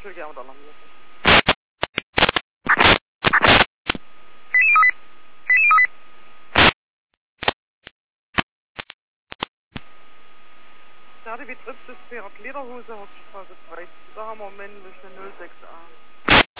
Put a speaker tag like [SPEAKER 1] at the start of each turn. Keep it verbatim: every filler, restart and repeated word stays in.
[SPEAKER 1] will gerne mit alarmieren. Der hatte wie Trips des Pferd Lederhose, Hauptstraße zwei. Da haben wir männliche null sechs a.